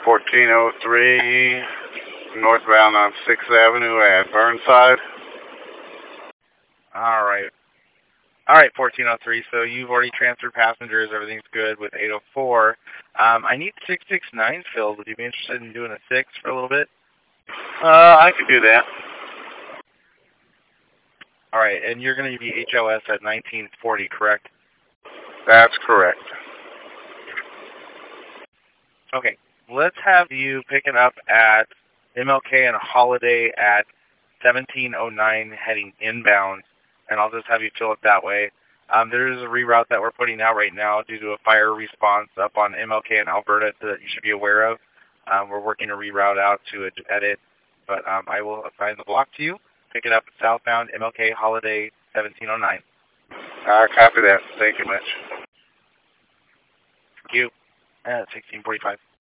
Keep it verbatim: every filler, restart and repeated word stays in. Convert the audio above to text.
fourteen oh three, northbound on sixth Avenue at Burnside. All right. All right, fourteen oh three. So you've already transferred passengers. Everything's good with eight oh four. Um, I need six six nine filled. Would you be interested in doing a six for a little bit? Uh, I could do that. All right, and you're going to be H O S at nineteen forty, correct? That's correct. Okay, let's have you picking up at M L K and Holiday at seventeen oh nine heading inbound, and I'll just have you fill it that way. Um, there is a reroute that we're putting out right now due to a fire response up on M L K in Alberta that you should be aware of. Um, we're working a reroute out to edit, but um, I will assign the block to you. Pick it up at southbound M L K Holiday seventeen oh nine. I copy that. Thank you much. Thank you. At sixteen forty-five.